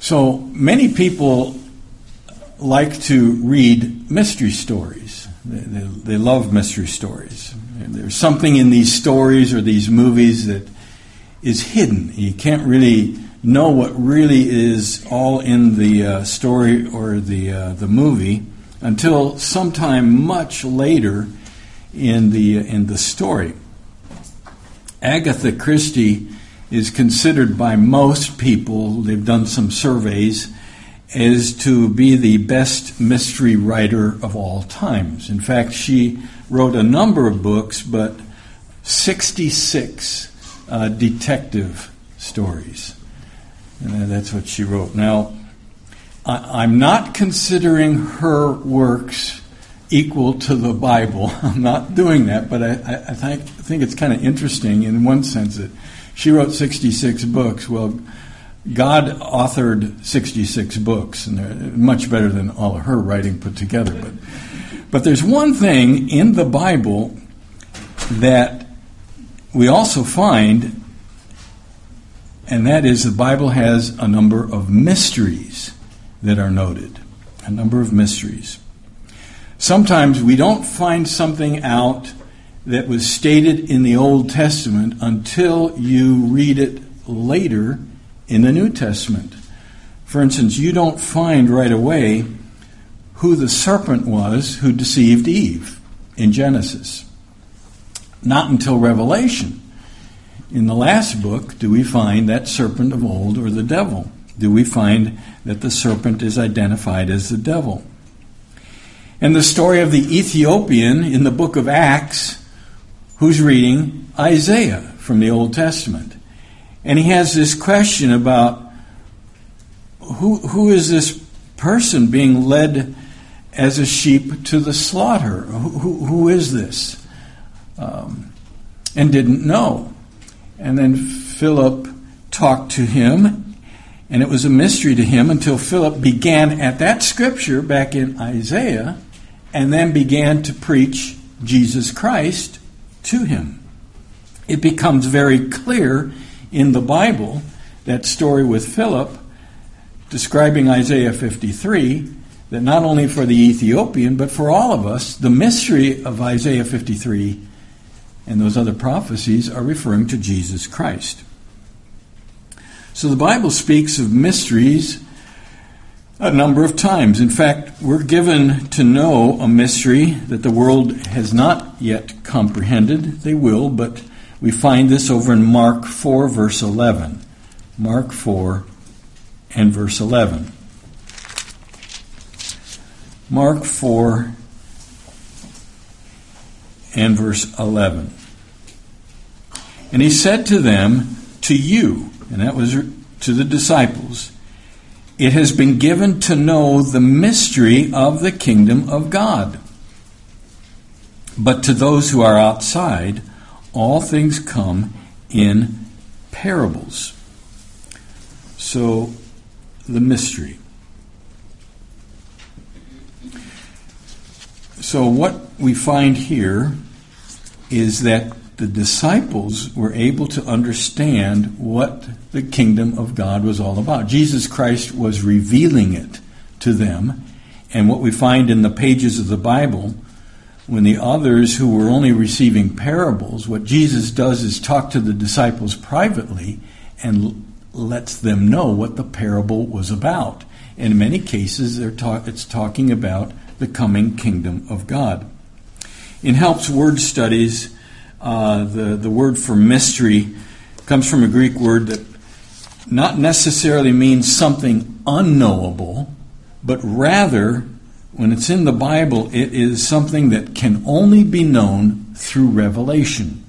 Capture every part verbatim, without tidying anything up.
So many people like to read mystery stories. They, they, they love mystery stories. There's something in these stories or these movies that is hidden. You can't really know what really is all in the uh, story or the uh, the movie until sometime much later in the in the story. Agatha Christie is considered by most people, they've done some surveys, as to be the best mystery writer of all times. In fact, she wrote a number of books, but sixty-six uh, detective stories. And that's what she wrote. Now, I, I'm not considering her works equal to the Bible. I'm not doing that, but I, I think, I think it's kind of interesting in one sense that she wrote sixty-six books. Well, God authored sixty-six books, and they're much better than all of her writing put together. But, but there's one thing in the Bible that we also find, and that is the Bible has a number of mysteries that are noted. A number of mysteries. Sometimes we don't find something out that was stated in the Old Testament until you read it later in the New Testament. For instance, you don't find right away who the serpent was who deceived Eve in Genesis. Not until Revelation. In the last book do we find that serpent of old, or the devil. Do we find that the serpent is identified as the devil. And the story of the Ethiopian in the book of Acts, who's reading Isaiah from the Old Testament. And he has this question about who who is this person being led as a sheep to the slaughter? Who, who, who is this? Um, and didn't know. And then Philip talked to him, and it was a mystery to him until Philip began at that scripture back in Isaiah, and then began to preach Jesus Christ to him. It becomes very clear in the Bible, that story with Philip, describing Isaiah fifty-three, that not only for the Ethiopian, but for all of us, the mystery of Isaiah fifty-three and those other prophecies are referring to Jesus Christ. So the Bible speaks of mysteries a number of times. In fact, we're given to know a mystery that the world has not yet comprehended. They will, but we find this over in Mark four, verse eleven. Mark four and verse eleven. Mark four and verse eleven. And he said to them, to you, and that was to the disciples, it has been given to know the mystery of the kingdom of God. But to those who are outside, all things come in parables. So, the mystery. So what we find here is that the disciples were able to understand what the kingdom of God was all about. Jesus Christ was revealing it to them. And what we find in the pages of the Bible, when the others who were only receiving parables, what Jesus does is talk to the disciples privately and lets them know what the parable was about. In many cases, they're talk, it's talking about the coming kingdom of God. In Help's Word Studies, uh, the, the word for mystery comes from a Greek word that not necessarily means something unknowable, but rather, when it's in the Bible, it is something that can only be known through revelation,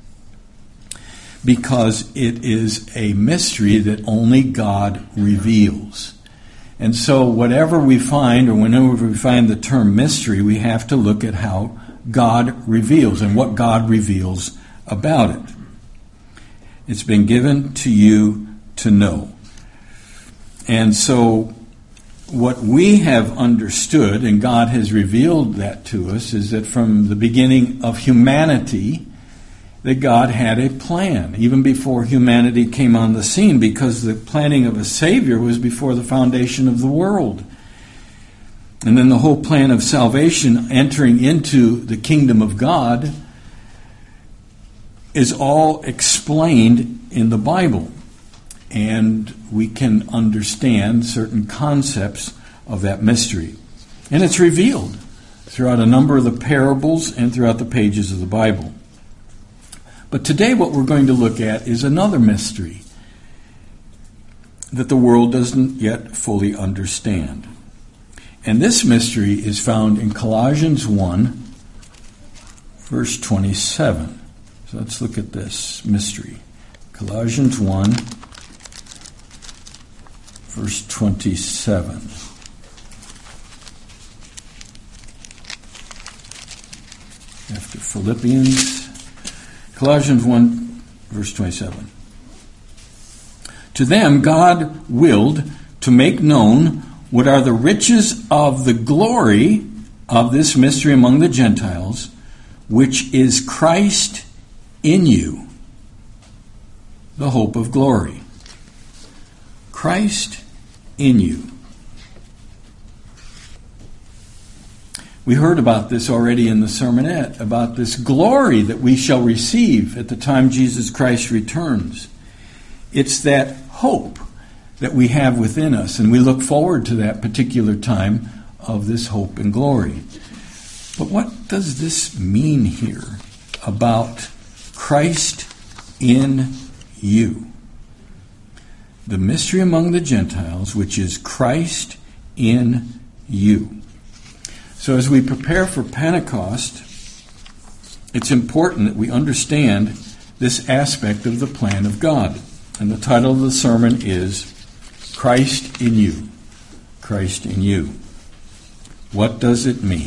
because it is a mystery that only God reveals. And so whatever we find, or whenever we find the term mystery, we have to look at how God reveals and what God reveals about it. It's been given to you to know. And so what we have understood, and God has revealed that to us, is that from the beginning of humanity, that God had a plan, even before humanity came on the scene, because the planning of a Savior was before the foundation of the world. And then the whole plan of salvation, entering into the kingdom of God, is all explained in the Bible. And we can understand certain concepts of that mystery. And it's revealed throughout a number of the parables and throughout the pages of the Bible. But today what we're going to look at is another mystery that the world doesn't yet fully understand. And this mystery is found in Colossians one, verse twenty-seven. So let's look at this mystery. Colossians one, verse twenty-seven. After Philippians, Colossians one, verse twenty-seven. To them God willed to make known what are the riches of the glory of this mystery among the Gentiles, which is Christ in you, the hope of glory. Christ in you. We heard about this already in the sermonette, about this glory that we shall receive at the time Jesus Christ returns. It's that hope that we have within us, and we look forward to that particular time of this hope and glory. But what does this mean here about Christ in you? The mystery among the Gentiles, which is Christ in you. So as we prepare for Pentecost, it's important that we understand this aspect of the plan of God. And the title of the sermon is Christ in you. Christ in you. What does it mean?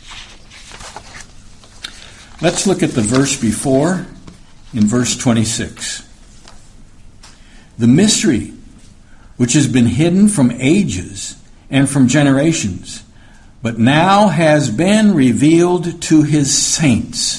Let's look at the verse before, in verse twenty-six. The mystery which has been hidden from ages and from generations, but now has been revealed to his saints.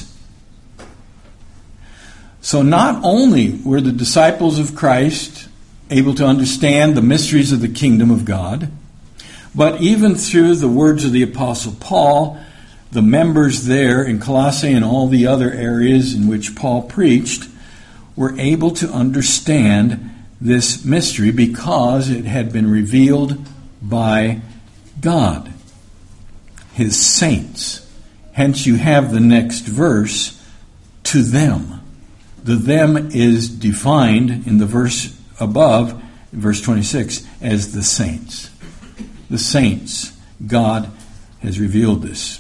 So not only were the disciples of Christ able to understand the mysteries of the kingdom of God, but even through the words of the Apostle Paul, the members there in Colossae and all the other areas in which Paul preached were able to understand this mystery because it had been revealed by God, his saints. Hence you have the next verse, to them. The them is defined in the verse above, verse twenty-six, as the saints. The saints. God has revealed this.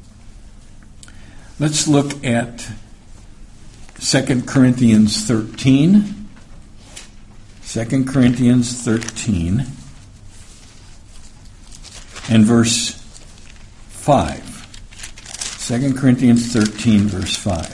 Let's look at Second Corinthians thirteen. Second Corinthians thirteen and verse five. Second Corinthians thirteen, verse five.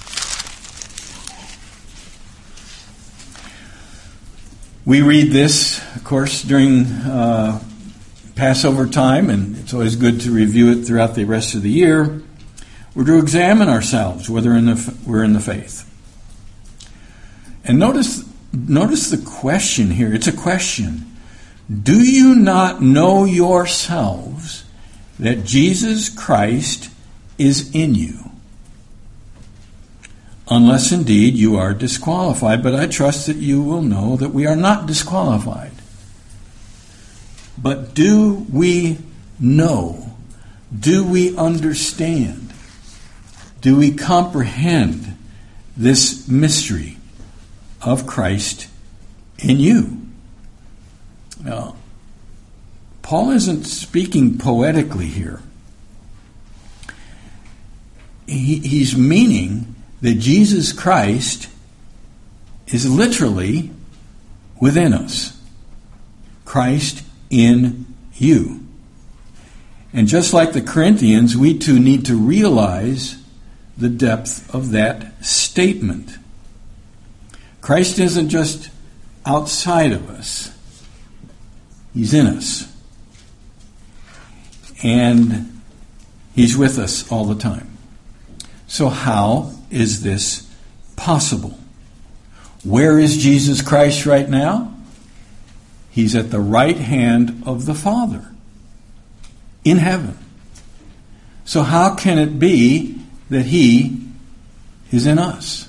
We read this, of course, during uh, Passover time, and it's always good to review it throughout the rest of the year. We're to examine ourselves whether in the, we're in the faith. And notice, notice the question here. It's a question. Do you not know yourselves that Jesus Christ is in you? Unless indeed you are disqualified, but I trust that you will know that we are not disqualified. But do we know? Do we understand? Do we comprehend this mystery of Christ in you? Now, Paul isn't speaking poetically here. He, he's meaning that Jesus Christ is literally within us. Christ in you. And just like the Corinthians, we too need to realize the depth of that statement. Christ isn't just outside of us. He's in us. And he's with us all the time. So how is this possible. Where is Jesus Christ right now? He's at the right hand of the Father in heaven. So how can it be that he is in us?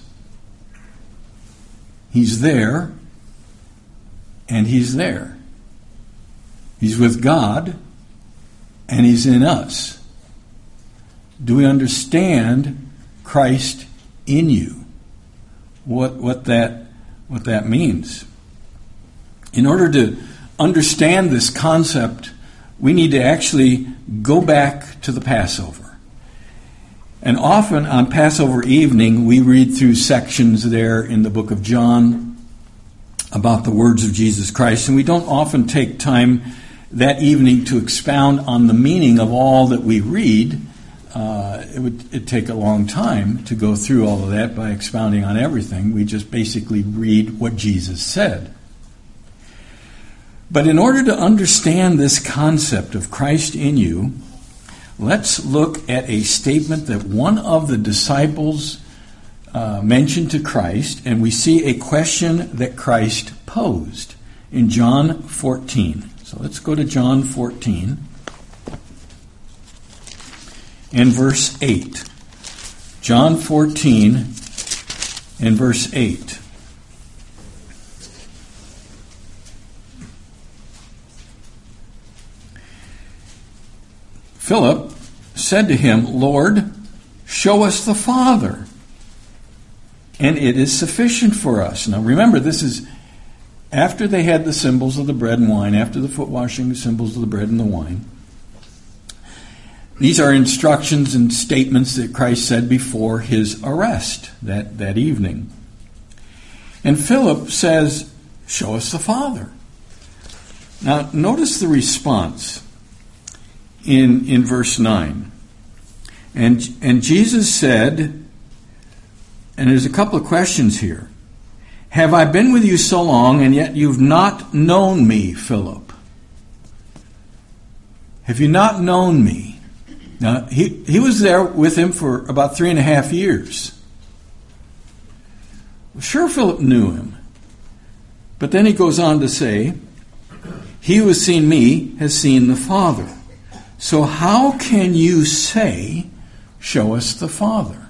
He's there and he's there. He's with God and he's in us. Do we understand Christ in you? What what that what that means? In order to understand this concept, we need to actually go back to the Passover. And often on Passover evening, we read through sections there in the book of John about the words of Jesus Christ, and we don't often take time that evening to expound on the meaning of all that we read. Uh, it would it'd take a long time to go through all of that by expounding on everything. We just basically read what Jesus said. But in order to understand this concept of Christ in you, let's look at a statement that one of the disciples uh, mentioned to Christ, and we see a question that Christ posed in John fourteen. So let's go to John fourteen and verse eight. John fourteen and verse eight. Philip said to him, Lord, show us the Father, and it is sufficient for us. Now remember, this is after they had the symbols of the bread and wine, after the foot washing, the symbols of the bread and the wine. These are instructions and statements that Christ said before his arrest that, that evening. And Philip says, show us the Father. Now notice the response in, in verse nine. And, and Jesus said, and there's a couple of questions here. Have I been with you so long, and yet you've not known me, Philip? Have you not known me? Now, he, he was there with him for about three and a half years. Well, sure, Philip knew him. But then he goes on to say, he who has seen me has seen the Father. So how can you say, show us the Father?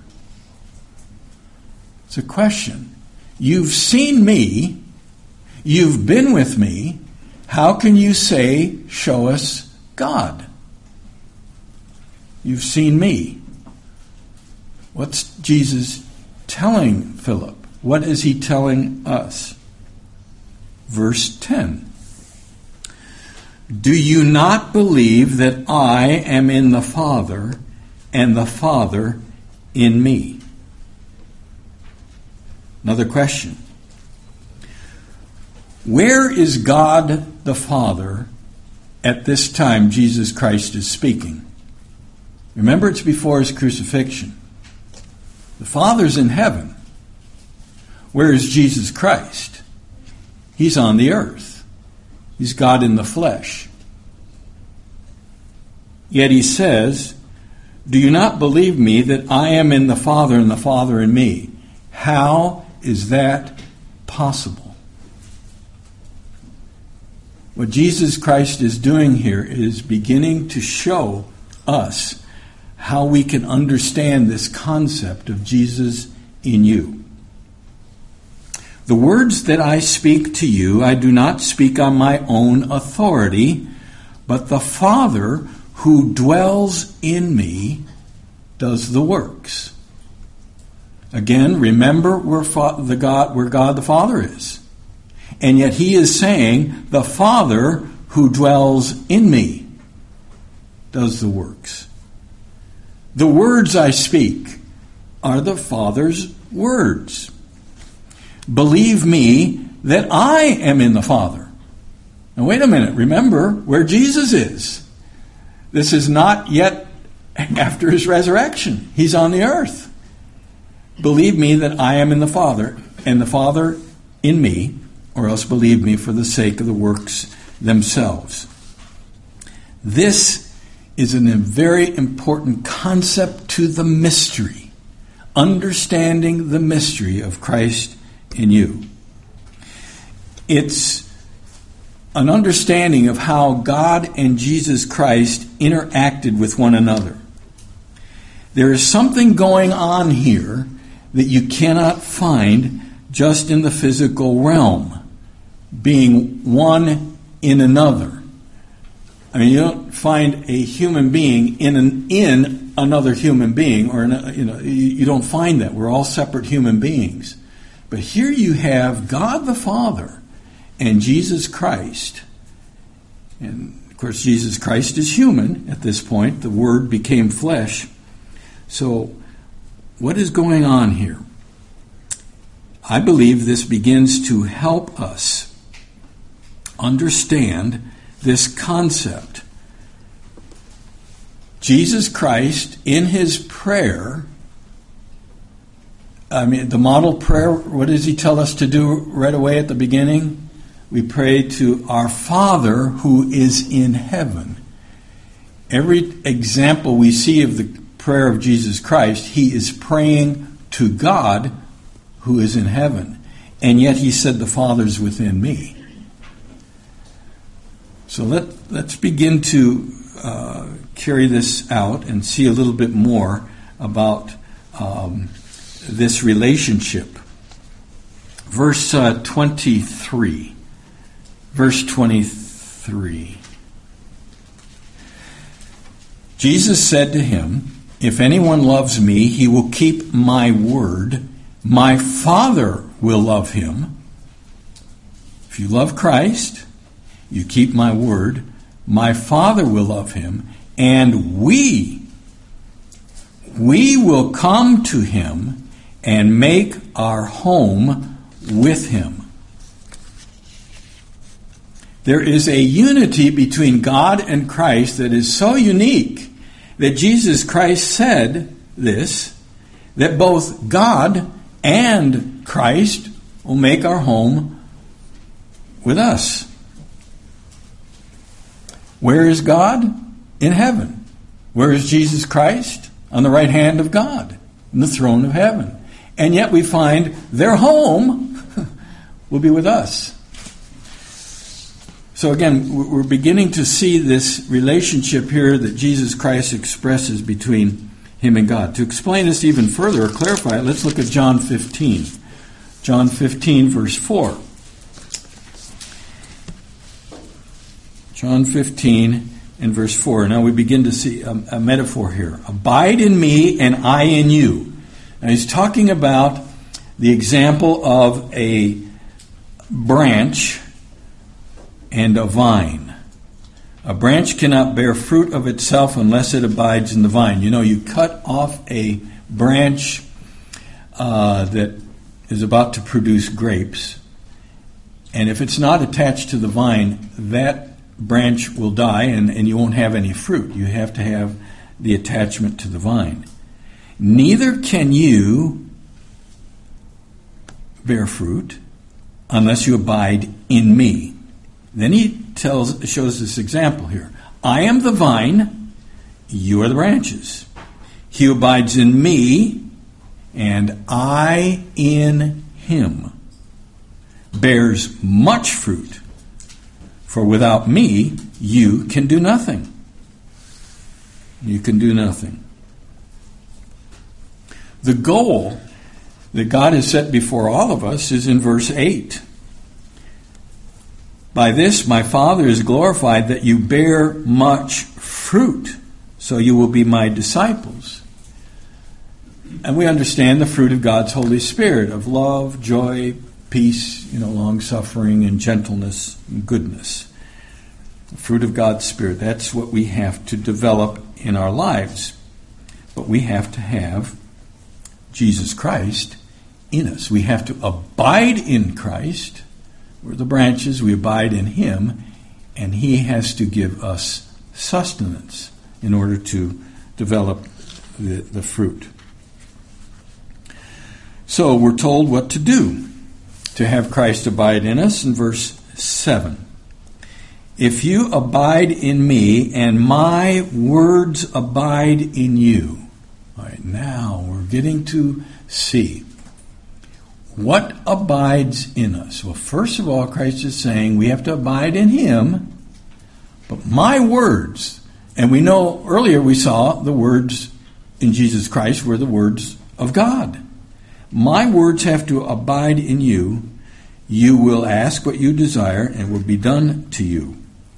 It's a question. You've seen me, you've been with me, how can you say, show us God? You've seen me. What's Jesus telling Philip? What is he telling us? Verse ten. Do you not believe that I am in the Father, and the Father in me? Another question. Where is God the Father at this time Jesus Christ is speaking? Remember, it's before his crucifixion. The Father's in heaven. Where is Jesus Christ? He's on the earth. He's God in the flesh. Yet he says, do you not believe me that I am in the Father and the Father in me? How is that possible? What Jesus Christ is doing here is beginning to show us how we can understand this concept of Jesus in you. The words that I speak to you, I do not speak on my own authority, but the Father who dwells in me does the works. Again, remember where fa- the God, where God the Father is. And yet he is saying, the Father who dwells in me does the works. The words I speak are the Father's words. Believe me that I am in the Father. Now wait a minute, remember where Jesus is. This is not yet after his resurrection. He's on the earth. Believe me that I am in the Father, and the Father in me, or else believe me for the sake of the works themselves. This is a very important concept to the mystery understanding the mystery of Christ in you. It's an understanding of how God and Jesus Christ interacted with one another. There is something going on here that you cannot find just in the physical realm, being one in another. I mean, you don't find a human being in an, in another human being, or in a, you know, you don't find that. We're all separate human beings. But here you have God the Father and Jesus Christ. And of course, Jesus Christ is human at this point. The Word became flesh. So, what is going on here? I believe this begins to help us understand this concept. Jesus Christ, in his prayer, I mean, the model prayer, what does he tell us to do right away at the beginning? We pray to our Father who is in heaven. Every example we see of the prayer of Jesus Christ, he is praying to God who is in heaven. And yet he said, the Father's within me. So let, let's begin to uh, carry this out and see a little bit more about um, this relationship. Verse uh, twenty-three. Verse twenty-three. Jesus said to him, if anyone loves me, he will keep my word. My Father will love him. If you love Christ, you keep my word. My Father will love him. And we, we will come to him and make our home with him. There is a unity between God and Christ that is so unique that Jesus Christ said this, that both God and Christ will make our home with us. Where is God? In heaven. Where is Jesus Christ? On the right hand of God, in the throne of heaven. And yet we find their home will be with us. So again, we're beginning to see this relationship here that Jesus Christ expresses between him and God. To explain this even further or clarify it, let's look at John fifteen. John fifteen, verse four. John fifteen and verse four. Now we begin to see a, a metaphor here. Abide in me and I in you. Now he's talking about the example of a branch and a vine. A branch cannot bear fruit of itself unless it abides in the vine. You know, you cut off a branch uh, that is about to produce grapes, and if it's not attached to the vine, that branch will die and, and you won't have any fruit. You have to have the attachment to the vine. Neither can you bear fruit unless you abide in me. Then he tells, shows this example here. I am the vine, you are the branches. He who abides in me, and I in him, bears much fruit. For without me, you can do nothing. You can do nothing. The goal that God has set before all of us is in verse eight. By this my Father is glorified, that you bear much fruit, so you will be my disciples. And we understand the fruit of God's Holy Spirit, of love, joy, peace, you know, long-suffering, and gentleness, and goodness. The fruit of God's Spirit, that's what we have to develop in our lives. But we have to have Jesus Christ in us. We have to abide in Christ. We're the branches, we abide in him, and he has to give us sustenance in order to develop the, the fruit. So we're told what to do to have Christ abide in us in verse seven. If you abide in me and my words abide in you. All right, now we're getting to see what abides in us. Well, first of all, Christ is saying we have to abide in Him, but my words, and we know earlier we saw the words in Jesus Christ were the words of God. My words have to abide in you. You will ask what you desire, and it will be done to you.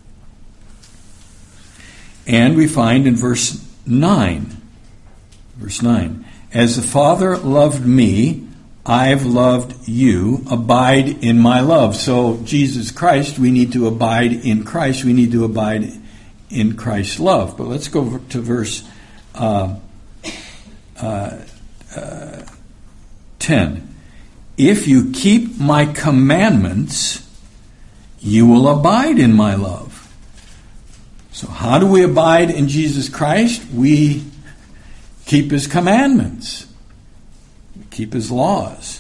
And we find in verse nine, verse nine, as the Father loved me, I've loved you. Abide in my love. So Jesus Christ, we need to abide in Christ. We need to abide in Christ's love. But let's go to verse uh, uh, uh, ten. If you keep my commandments, you will abide in my love. So how do we abide in Jesus Christ? We keep His commandments. We keep His laws.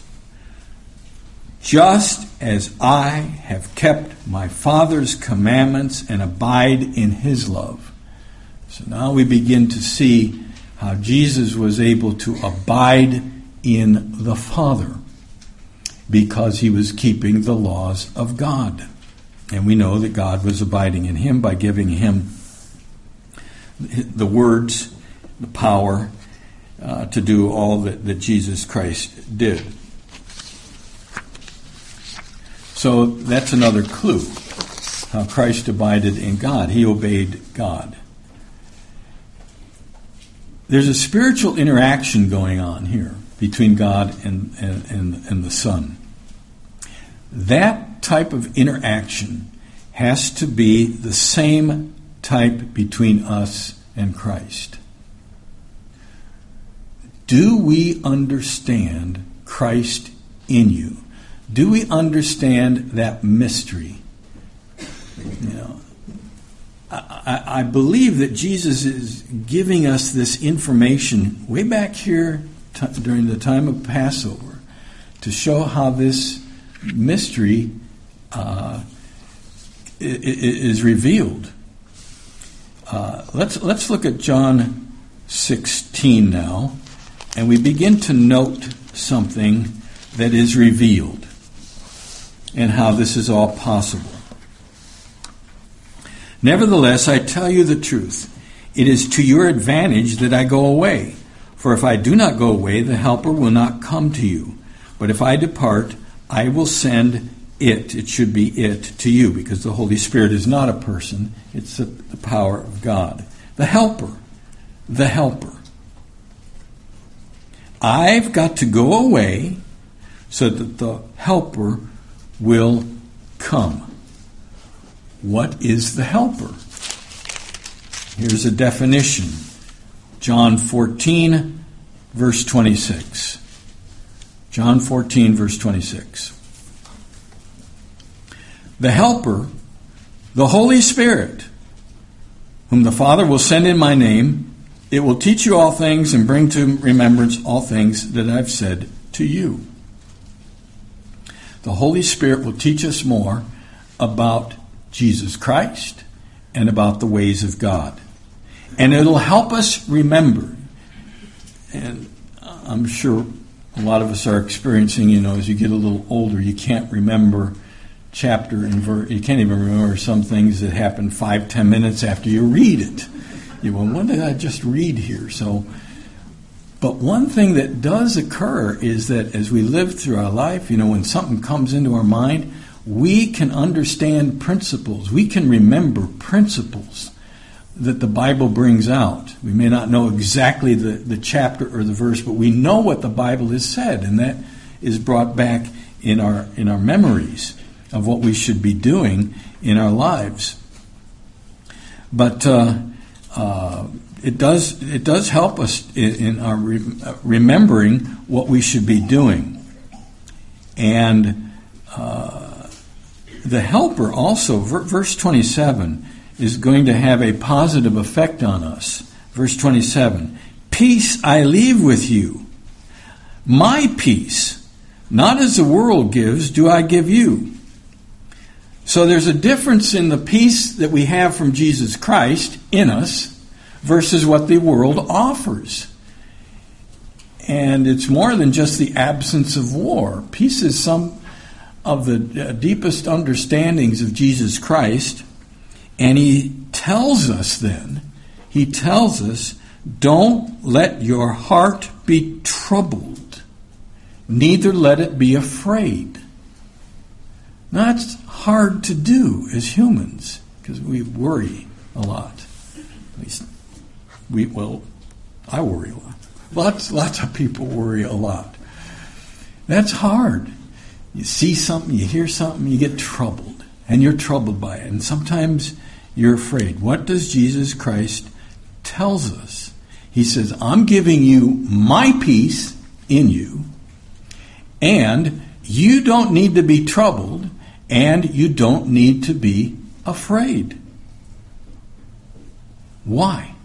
Just as I have kept my Father's commandments and abide in His love. So now we begin to see how Jesus was able to abide in the Father because He was keeping the laws of God. And we know that God was abiding in Him by giving Him the words, the power uh, to do all that, that Jesus Christ did. So that's another clue, how Christ abided in God. He obeyed God. There's a spiritual interaction going on here between God and, and, and, and the Son. That type of interaction has to be the same type between us and Christ. Do we understand Christ in you? Do we understand that mystery? You know, I, I, I believe that Jesus is giving us this information way back here t- during the time of Passover to show how this mystery uh, is revealed. Uh, let's let's look at John sixteen now, and we begin to note something that is revealed and how this is all possible. Nevertheless, I tell you the truth. It is to your advantage that I go away. For if I do not go away, the Helper will not come to you. But if I depart, I will send it, it should be it, to you, because the Holy Spirit is not a person, it's the, the power of God. The Helper, the Helper. I've got to go away so that the Helper will come. What is the Helper? Here's a definition. John fourteen, verse twenty-six. John fourteen, verse twenty-six. The Helper, the Holy Spirit, whom the Father will send in my name, it will teach you all things and bring to remembrance all things that I've said to you. The Holy Spirit will teach us more about Jesus Christ and about the ways of God. And it'll help us remember. And I'm sure a lot of us are experiencing, you know, as you get a little older, you can't remember chapter and verse. You can't even remember some things that happen five, ten minutes after you read it. You go, what did I just read here? So, but one thing that does occur is that as we live through our life, you know, when something comes into our mind, we can understand principles. We can remember principles that the Bible brings out. We may not know exactly the, the chapter or the verse, but we know what the Bible has said, and that is brought back in our in our memories of what we should be doing in our lives. But uh, uh, it does it does help us in, in our re- remembering what we should be doing. And uh, the Helper also, verse twenty-seven, is going to have a positive effect on us. Verse twenty-seven, peace I leave with you. My peace, not as the world gives, do I give you. So there's a difference in the peace that we have from Jesus Christ in us versus what the world offers. And it's more than just the absence of war. Peace is some of the deepest understandings of Jesus Christ. And he tells us then, he tells us, don't let your heart be troubled, neither let it be afraid. Now, that's hard to do as humans because we worry a lot. At least we, well, I worry a lot. Lots, lots of people worry a lot. That's hard. You see something, you hear something, you get troubled, and you're troubled by it. And sometimes you're afraid. What does Jesus Christ tells us? He says, I'm giving you my peace in you, and you don't need to be troubled, and you don't need to be afraid. Why?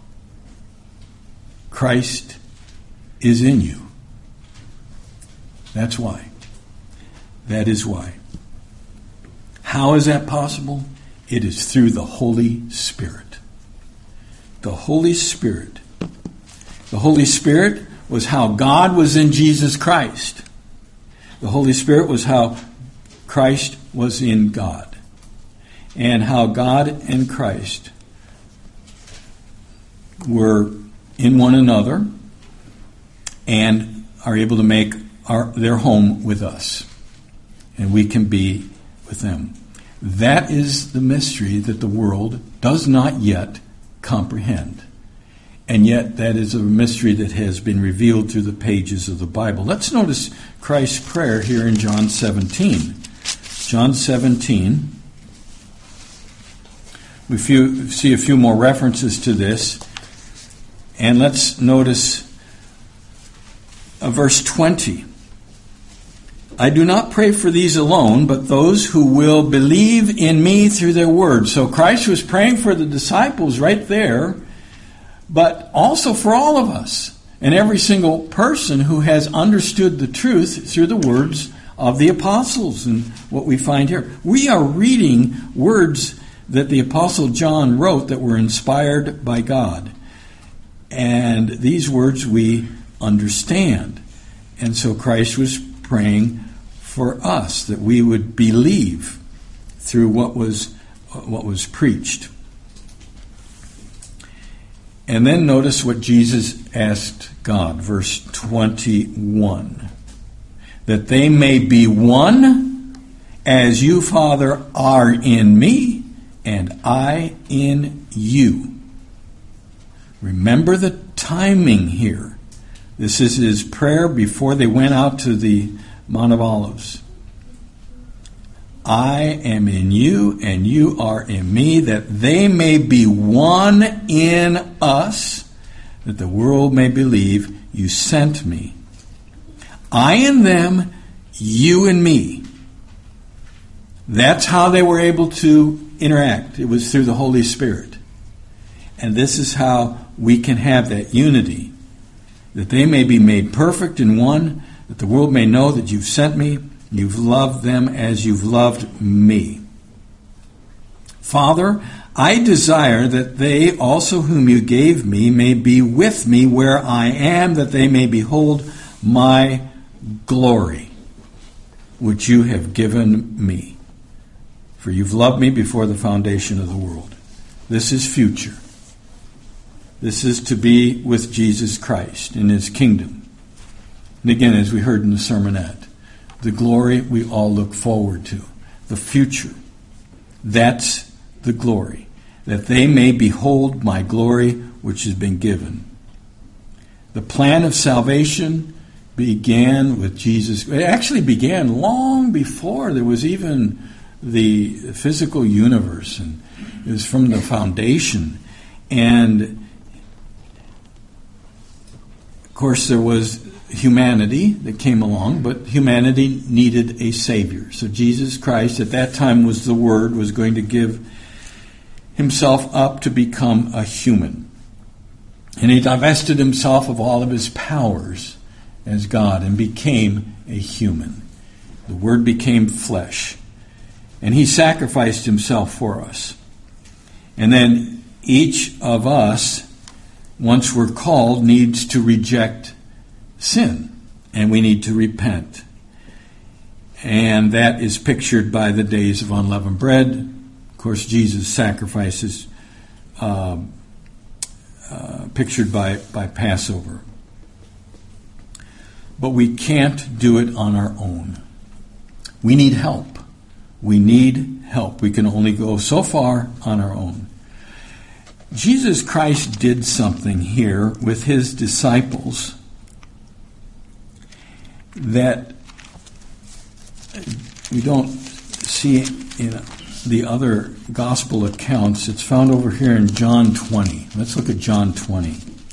Christ is in you. That's why. That is why. How is that possible? It is through the Holy Spirit. The Holy Spirit. The Holy Spirit was how God was in Jesus Christ. The Holy Spirit was how Christ was in God. And how God and Christ were in one another and are able to make our, their home with us. And we can be with them. That is the mystery that the world does not yet comprehend. And yet that is a mystery that has been revealed through the pages of the Bible. Let's notice Christ's prayer here in John seventeen. John seventeen. We few, see a few more references to this. And let's notice uh, verse twenty. I do not pray for these alone, but those who will believe in me through their word. So Christ was praying for the disciples right there, but also for all of us and every single person who has understood the truth through the words of the apostles and what we find here. We are reading words that the Apostle John wrote that were inspired by God. And these words we understand. And so Christ was praying for us that we would believe through what was what was preached. And then notice what Jesus asked God, verse twenty-one. That they may be one as you, Father, are in me and I in you. Remember the timing here. This is his prayer before they went out to the Mount of Olives. I am in you and you are in me, that they may be one in us, that the world may believe you sent me. I in them, you in me. That's how they were able to interact. It was through the Holy Spirit. And this is how we can have that unity, that they may be made perfect in one, that the world may know that you've sent me, you've loved them as you've loved me. Father, I desire that they also whom you gave me may be with me where I am, that they may behold my glory, which you have given me. For you've loved me before the foundation of the world. This is future. This is to be with Jesus Christ in his kingdom. And again, as we heard in the sermonette, the glory we all look forward to, the future. That's the glory, that they may behold my glory which has been given. The plan of salvation began with Jesus. It actually began long before there was even the physical universe, and it was from the foundation. And of course there was humanity that came along, but humanity needed a Savior. So Jesus Christ, at that time was the Word, was going to give himself up to become a human. And he divested himself of all of his powers as God and became a human. The Word became flesh. And he sacrificed himself for us. And then each of us, once we're called, needs to reject sin, and we need to repent. And that is pictured by the days of unleavened bread. Of course, Jesus' sacrifices uh, uh, pictured by, by Passover. But we can't do it on our own. We need help. We need help. We can only go so far on our own. Jesus Christ did something here with his disciples that we don't see in the other gospel accounts. It's found over here in John twenty. Let's look at John twenty.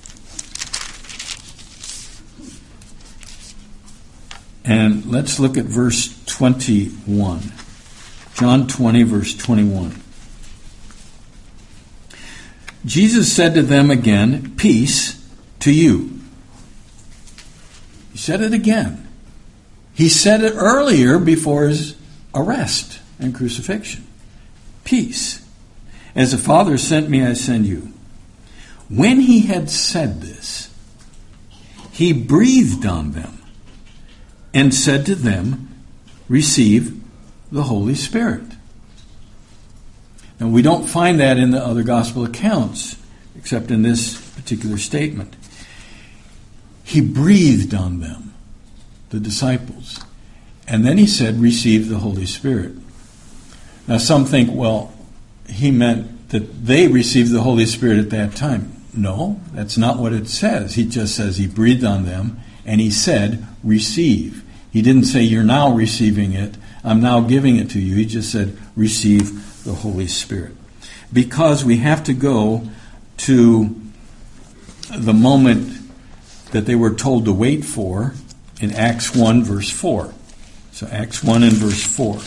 And let's look at verse twenty-one. John twenty, verse twenty-one. Jesus said to them again, "Peace to you." He said it again. He said it earlier before his arrest and crucifixion. Peace. As the Father sent me, I send you. When he had said this, he breathed on them and said to them, "Receive the Holy Spirit." Now, we don't find that in the other gospel accounts, except in this particular statement. He breathed on them, the disciples, and then he said, "Receive the Holy Spirit." Now, some think, well, he meant that they received the Holy Spirit at that time. No, that's not what it says. He just says he breathed on them, and he said, "Receive." He didn't say, "You're now receiving it. I'm now giving it to you." He just said, "Receive the Holy Spirit." Because we have to go to the moment that they were told to wait for in Acts one, verse four. So Acts one and verse four.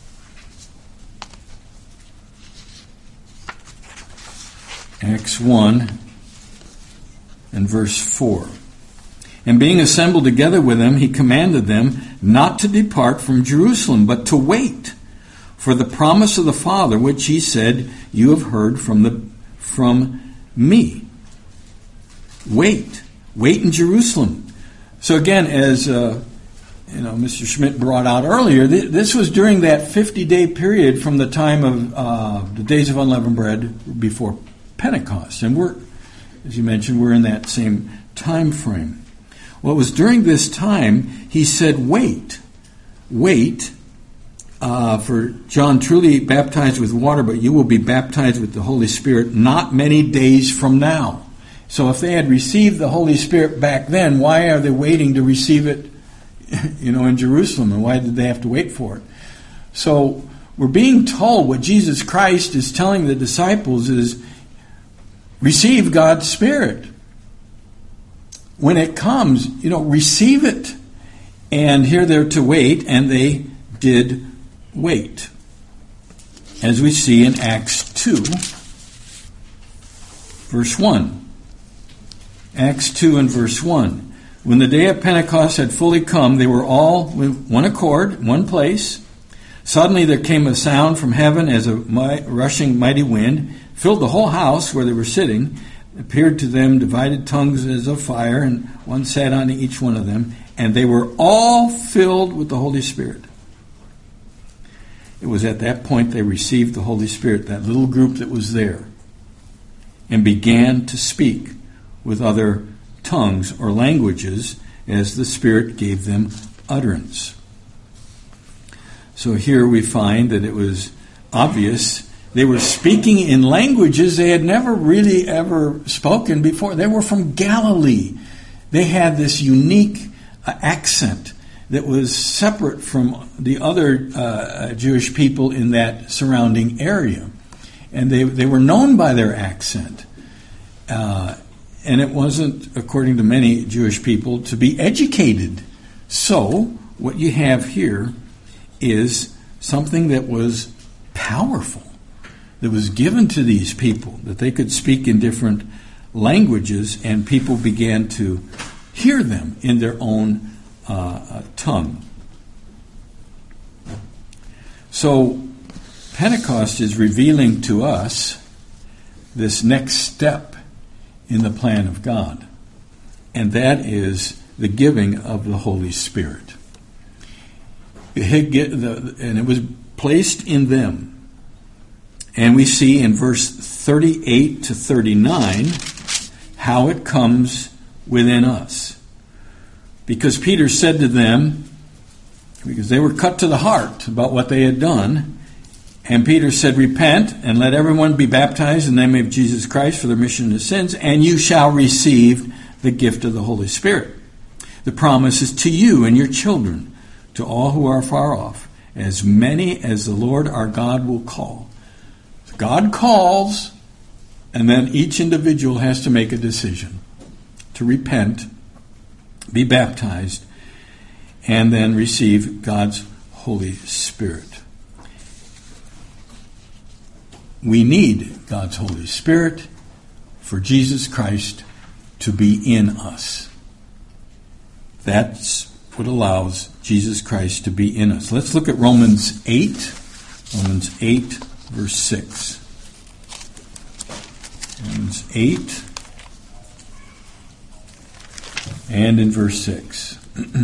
Acts one and verse four. And being assembled together with them, he commanded them not to depart from Jerusalem, but to wait for the promise of the Father, which he said, "You have heard from the from me." Wait. Wait in Jerusalem. So again, as uh, you know, Mister Schmidt brought out earlier, th- this was during that fifty-day period from the time of uh, the days of unleavened bread before Pentecost. And we're, as you mentioned, we're in that same time frame. Well, it was during this time, he said, wait, wait, uh, for John truly baptized with water, but you will be baptized with the Holy Spirit not many days from now. So if they had received the Holy Spirit back then, why are they waiting to receive it, you know, in Jerusalem? And why did they have to wait for it? So we're being told what Jesus Christ is telling the disciples is, receive God's Spirit. When it comes, you know, receive it. And here they're to wait, and they did wait. As we see in Acts two, verse one. Acts two and verse one. When the day of Pentecost had fully come, they were all with one accord, one place. Suddenly there came a sound from heaven as a rushing mighty wind, filled the whole house where they were sitting. Appeared to them divided tongues as of fire, and one sat on each one of them, and they were all filled with the Holy Spirit. It was at that point they received the Holy Spirit, that little group that was there, and began to speak with other tongues or languages as the Spirit gave them utterance. So here we find that it was obvious they were speaking in languages they had never really ever spoken before. They were from Galilee. They had this unique uh, accent that was separate from the other uh, Jewish people in that surrounding area. And they, they were known by their accent. Uh, and it wasn't, according to many Jewish people, to be educated. So what you have here is something that was powerful, that was given to these people, that they could speak in different languages, and people began to hear them in their own uh, tongue. So Pentecost is revealing to us this next step in the plan of God, and that is the giving of the Holy Spirit. And it was placed in them. And we see in verse thirty-eight to thirty-nine how it comes within us. Because Peter said to them, because they were cut to the heart about what they had done, and Peter said, repent and let everyone be baptized in the name of Jesus Christ for the remission of sins, and you shall receive the gift of the Holy Spirit. The promise is to you and your children, to all who are far off, as many as the Lord our God will call. God calls, and then each individual has to make a decision to repent, be baptized, and then receive God's Holy Spirit. We need God's Holy Spirit for Jesus Christ to be in us. That's what allows Jesus Christ to be in us. Let's look at Romans eight. Romans eight, verse six. Romans eight and in verse six.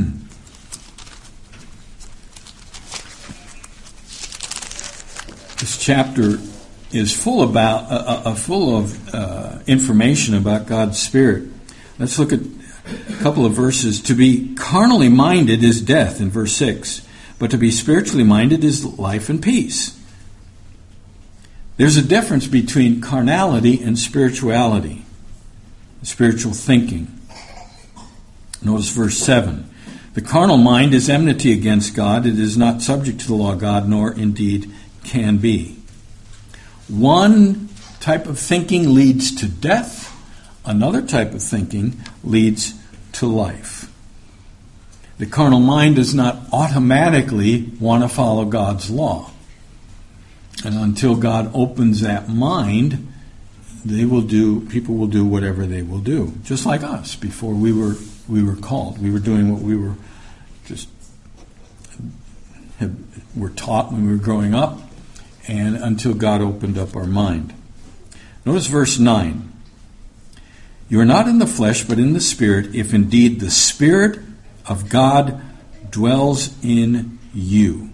This chapter is full about uh, uh, full of uh, information about God's Spirit. Let's look at a couple of verses. To be carnally minded is death, in verse six, but to be spiritually minded is life and peace. There's a difference between carnality and spirituality, spiritual thinking. Notice verse seven. The carnal mind is enmity against God. It is not subject to the law of God, nor indeed can be. One type of thinking leads to death. Another type of thinking leads to life. The carnal mind does not automatically want to follow God's law. And until God opens that mind, they will do. People will do whatever they will do, just like us. Before we were we were called, we were doing what we were just have, were taught when we were growing up, and until God opened up our mind. Notice verse nine. You are not in the flesh, but in the Spirit, if indeed the Spirit of God dwells in you.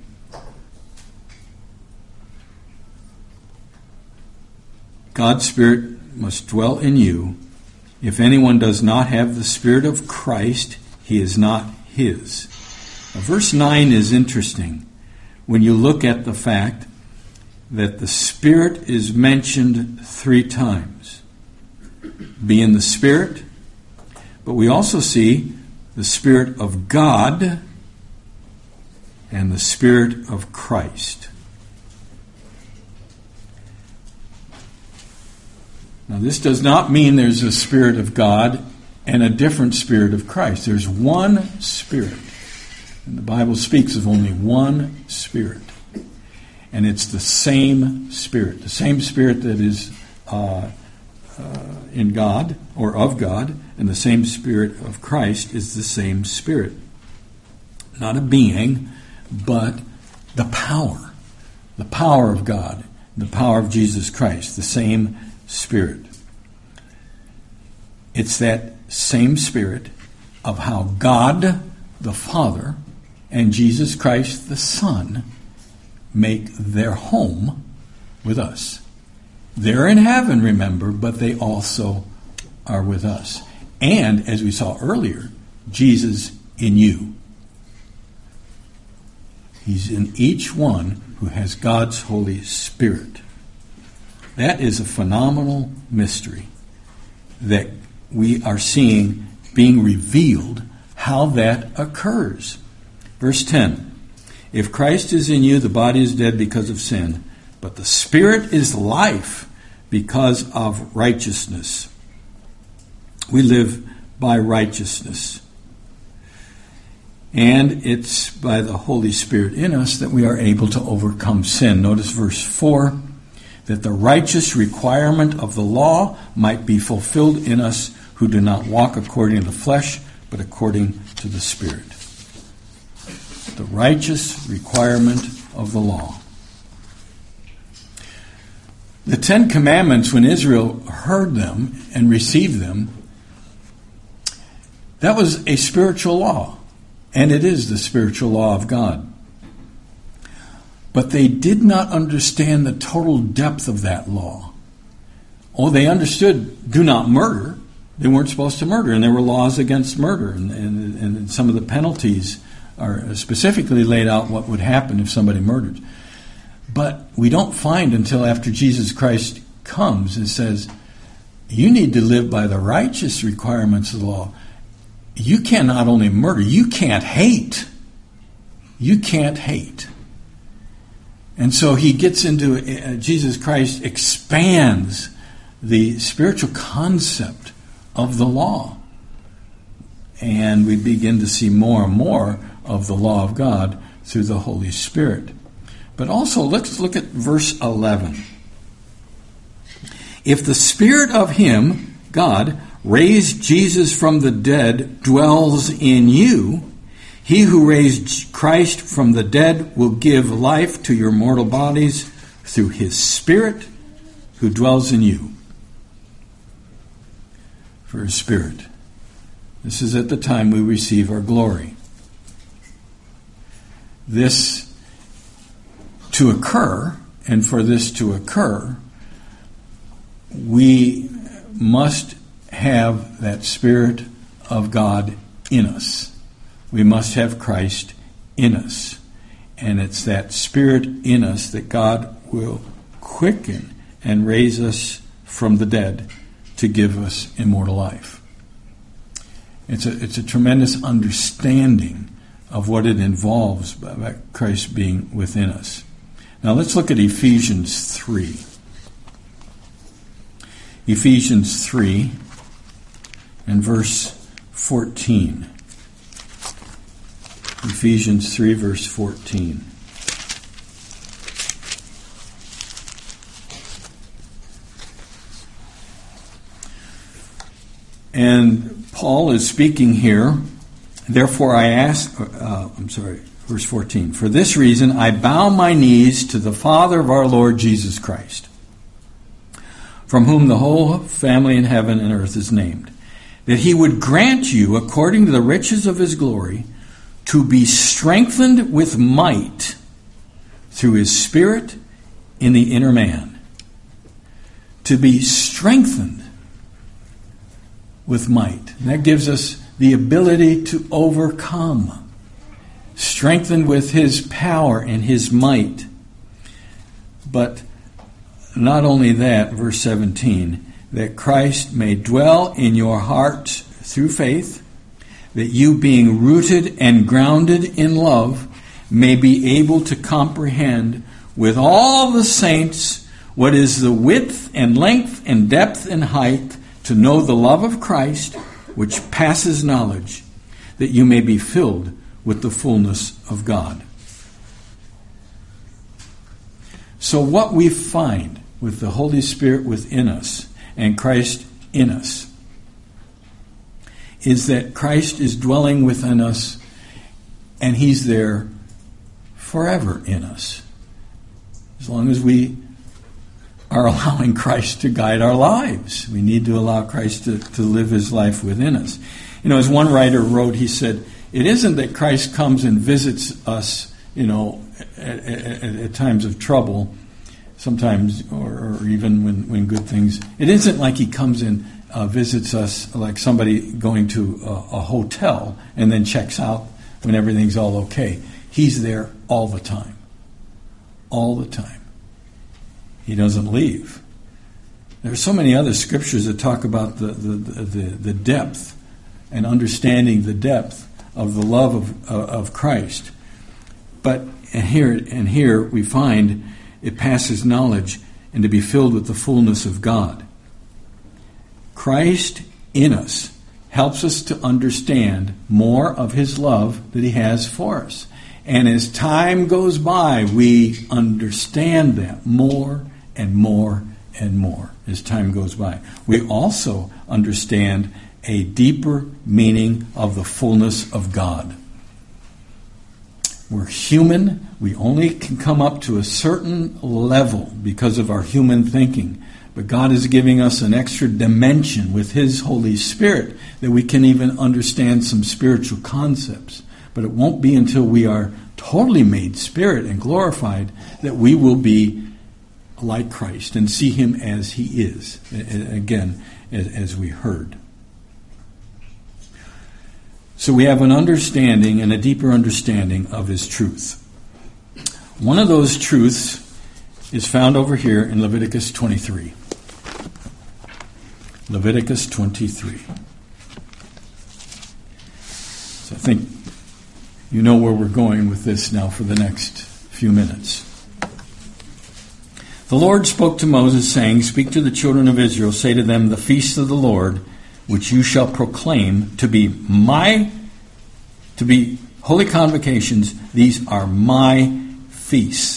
God's Spirit must dwell in you. If anyone does not have the Spirit of Christ, he is not his. Now, verse nine is interesting when you look at the fact that the Spirit is mentioned three times. Be in the Spirit, but we also see the Spirit of God and the Spirit of Christ. Now, this does not mean there's a Spirit of God and a different Spirit of Christ. There's one Spirit. And the Bible speaks of only one Spirit. And it's the same Spirit. The same Spirit that is uh, uh, in God, or of God, and the same Spirit of Christ is the same Spirit. Not a being, but the power. The power of God. The power of Jesus Christ. The same Spirit. It's that same Spirit of how God the Father and Jesus Christ the Son make their home with us. They're in heaven, remember, but they also are with us. And, as we saw earlier, Jesus in you. He's in each one who has God's Holy Spirit. That is a phenomenal mystery that we are seeing being revealed, how that occurs. Verse ten. If Christ is in you, the body is dead because of sin, but the Spirit is life because of righteousness. We live by righteousness. And it's by the Holy Spirit in us that we are able to overcome sin. Notice verse four, that the righteous requirement of the law might be fulfilled in us who do not walk according to the flesh, but according to the Spirit. The righteous requirement of the law. The Ten Commandments, when Israel heard them and received them, That was a spiritual law, and it is the spiritual law of God. But they did not understand the total depth of that law. Oh, they understood do not murder. They weren't supposed to murder, and there were laws against murder, and, and, and some of the penalties are specifically laid out what would happen if somebody murdered. But we don't find until after Jesus Christ comes and says, you need to live by the righteous requirements of the law. You can't not only murder, you can't hate. You can't hate. And so he gets into, uh, Jesus Christ expands the spiritual concept of the law. And we begin to see more and more of the law of God through the Holy Spirit. But also, let's look at verse eleven. If the Spirit of Him, God, raised Jesus from the dead dwells in you, He who raised Christ from the dead will give life to your mortal bodies through His Spirit who dwells in you. For His Spirit. This is at the time we receive our glory. This to occur, and for this to occur, we must have that Spirit of God in us. We must have Christ in us. And it's that Spirit in us that God will quicken and raise us from the dead to give us immortal life. It's a, it's a tremendous understanding of what it involves by Christ being within us. Now let's look at Ephesians three. Ephesians three and verse fourteen. Ephesians three, verse fourteen. And Paul is speaking here. Therefore I ask, uh, I'm sorry, verse fourteen. For this reason I bow my knees to the Father of our Lord Jesus Christ, from whom the whole family in heaven and earth is named, that He would grant you, according to the riches of His glory, to be strengthened with might through His Spirit in the inner man. To be strengthened with might. And that gives us the ability to overcome. Strengthened with His power and His might. But not only that, verse seventeen, that Christ may dwell in your hearts through faith, that you, being rooted and grounded in love, may be able to comprehend with all the saints what is the width and length and depth and height, to know the love of Christ, which passes knowledge, that you may be filled with the fullness of God. So what we find with the Holy Spirit within us and Christ in us is that Christ is dwelling within us, and He's there forever in us. As long as we are allowing Christ to guide our lives. We need to allow Christ to, to live His life within us. You know, as one writer wrote, he said, it isn't that Christ comes and visits us, you know, at, at, at times of trouble, sometimes, or, or even when, when good things. It isn't like He comes and uh, visits us like somebody going to a, a hotel and then checks out when everything's all okay. He's there all the time. All the time. He doesn't leave. There are so many other scriptures that talk about the, the, the, the depth and understanding the depth of the love of, uh, of Christ. But and here, and here we find it passes knowledge and to be filled with the fullness of God. Christ in us helps us to understand more of His love that He has for us. And as time goes by, we understand that more and more and more as time goes by. We also understand a deeper meaning of the fullness of God. We're human. We only can come up to a certain level because of our human thinking. But God is giving us an extra dimension with His Holy Spirit that we can even understand some spiritual concepts. But it won't be until we are totally made spirit and glorified that we will be like Christ and see Him as He is. Again, as we heard. So we have an understanding and a deeper understanding of His truth. One of those truths is found over here in Leviticus twenty-three. Leviticus twenty-three. So I think you know where we're going with this now for the next few minutes. The Lord spoke to Moses, saying, "Speak to the children of Israel, say to them, the feast of the Lord, which you shall proclaim to be my, to be holy convocations, these are my feasts."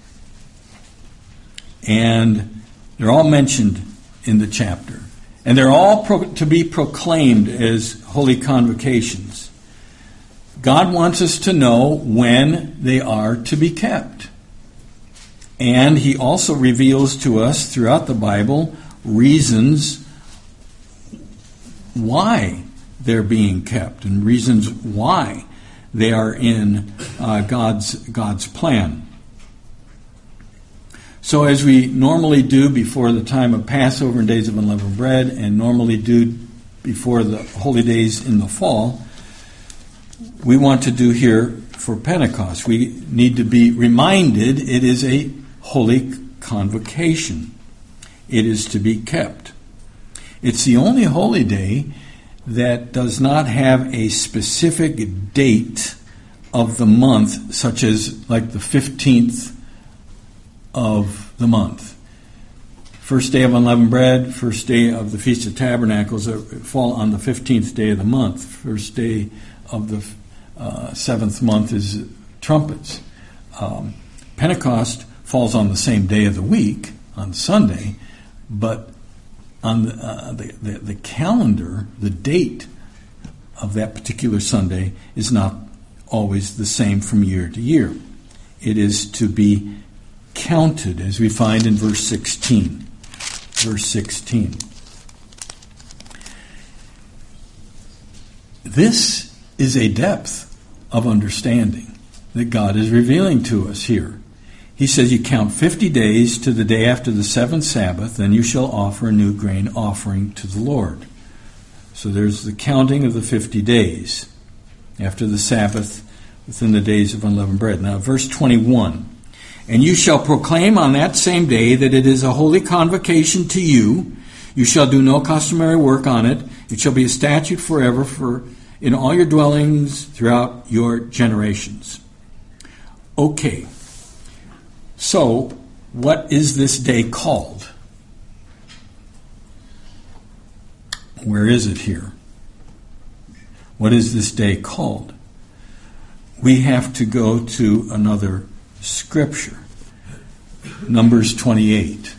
And they're all mentioned in the chapter. And they're all pro- to be proclaimed as holy convocations. God wants us to know when they are to be kept. And He also reveals to us throughout the Bible reasons why they're being kept and reasons why they are in uh, God's God's plan. So as we normally do before the time of Passover and Days of Unleavened Bread, and normally do before the holy days in the fall, we want to do here for Pentecost. We need to be reminded it is a holy convocation. It is to be kept. It's the only holy day that does not have a specific date of the month, such as like the fifteenth of the month. First day of Unleavened Bread, first day of the Feast of Tabernacles fall on the fifteenth day of the month. First day of the uh, seventh month is trumpets. Um, Pentecost falls on the same day of the week, on Sunday, but on the, uh, the, the, the calendar, the date of that particular Sunday is not always the same from year to year. It is to be counted, as we find in verse sixteen. Verse sixteen. This is a depth of understanding that God is revealing to us here. He says, you count fifty days to the day after the seventh Sabbath, then you shall offer a new grain offering to the Lord. So there's the counting of the fifty days after the Sabbath within the days of unleavened bread. Now, verse twenty-one. And you shall proclaim on that same day that it is a holy convocation to you. You shall do no customary work on it. It shall be a statute forever for in all your dwellings throughout your generations. Okay. So, what is this day called? Where is it here? What is this day called? We have to go to another scripture. Numbers twenty-eight.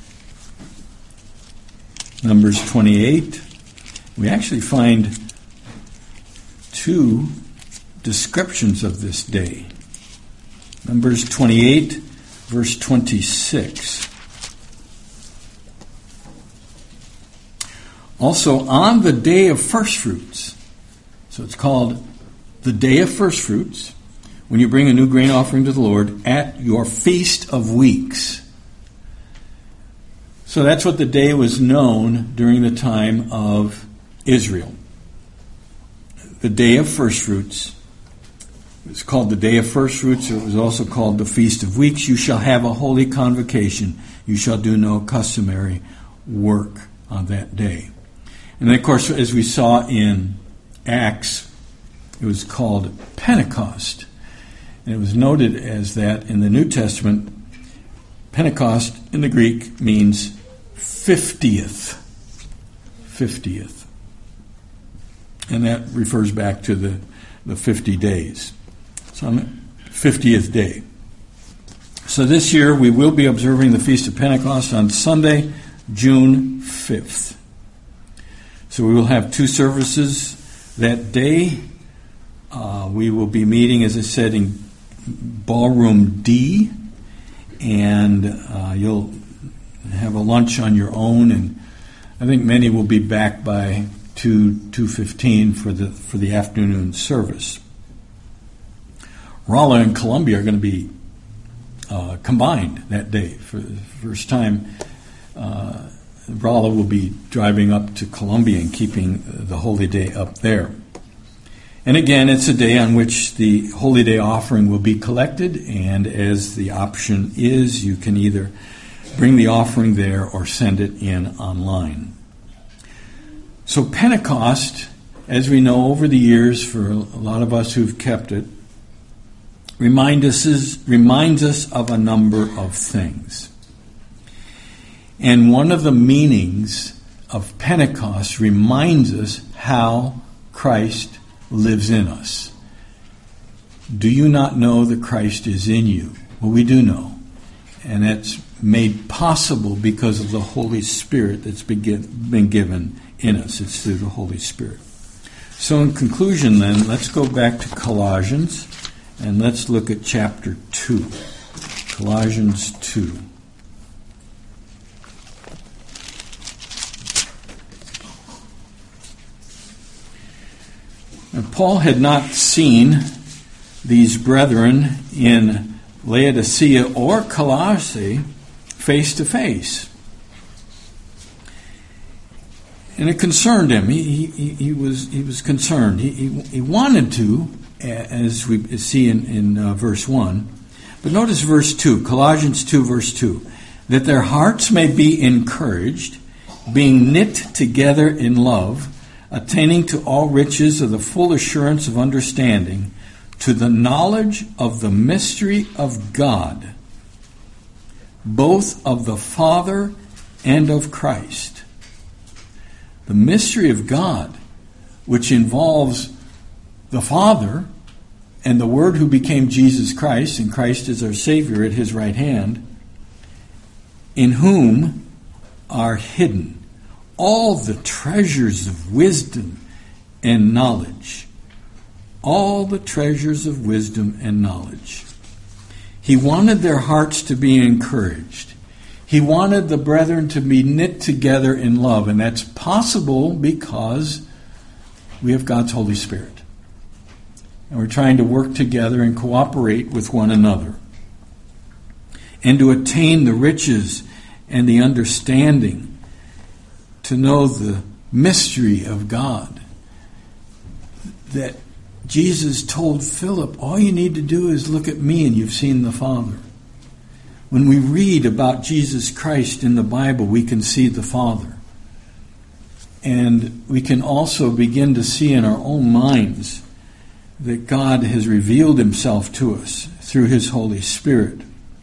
Numbers twenty-eight. We actually find two descriptions of this day. Numbers twenty-eight, verse twenty-six. Also, on the day of first fruits, so it's called the day of first fruits, when you bring a new grain offering to the Lord at your feast of weeks. So that's what the day was known during the time of Israel. The day of first fruits. It's called the day of first fruits. It was also called the Feast of Weeks. You shall have a holy convocation. You shall do no customary work on that day. And then, of course, as we saw in Acts, it was called Pentecost. And it was noted as that in the New Testament. Pentecost in the Greek means fiftieth. fiftieth. And that refers back to the, the fifty days. So on the fiftieth day. So this year we will be observing the Feast of Pentecost on Sunday, June fifth. So we will have two services that day. Uh, we will be meeting, as I said, in Ballroom D, and uh, you'll have a lunch on your own, and I think many will be back by two two fifteen for the for the afternoon service. Rolla and Columbia are going to be uh, combined that day for the first time. Uh, Rolla will be driving up to Columbia and keeping the Holy Day up there. And again, it's a day on which the Holy Day offering will be collected, and as the option is, you can either bring the offering there or send it in online. So Pentecost, as we know over the years for a lot of us who've kept it, remind us is, reminds us of a number of things. And one of the meanings of Pentecost reminds us how Christ lives in us. Do you not know that Christ is in you? Well, we do know. And that's made possible because of the Holy Spirit that's been given in us. It's through the Holy Spirit. So in conclusion then, let's go back to Colossians and let's look at chapter two. Colossians two. And Paul had not seen these brethren in Laodicea or Colossae face to face. And it concerned him. He, he, he was he was concerned. He, he, he wanted to, as we see in, in uh, verse one. But notice verse two, Colossians two, verse two. That their hearts may be encouraged, being knit together in love, attaining to all riches of the full assurance of understanding, to the knowledge of the mystery of God, both of the Father and of Christ. The mystery of God, which involves the Father and the Word who became Jesus Christ, and Christ is our Savior at His right hand, in whom are hidden all the treasures of wisdom and knowledge. All the treasures of wisdom and knowledge. He wanted their hearts to be encouraged. He wanted the brethren to be knit together in love, and that's possible because we have God's Holy Spirit. And we're trying to work together and cooperate with one another. And to attain the riches and the understanding, to know the mystery of God. That Jesus told Philip, all you need to do is look at me and you've seen the Father. When we read about Jesus Christ in the Bible, we can see the Father. And we can also begin to see in our own minds that God has revealed Himself to us through His Holy Spirit.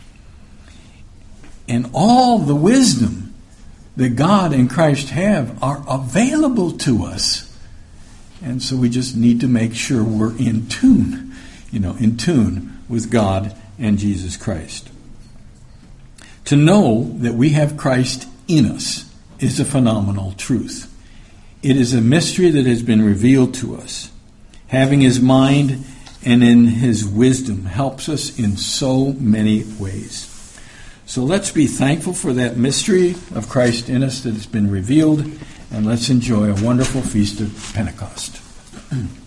And all the wisdom that God and Christ have are available to us. And so we just need to make sure we're in tune, you know, in tune with God and Jesus Christ. To know that we have Christ in us is a phenomenal truth. It is a mystery that has been revealed to us. Having His mind and in His wisdom helps us in so many ways. So let's be thankful for that mystery of Christ in us that has been revealed, and let's enjoy a wonderful feast of Pentecost.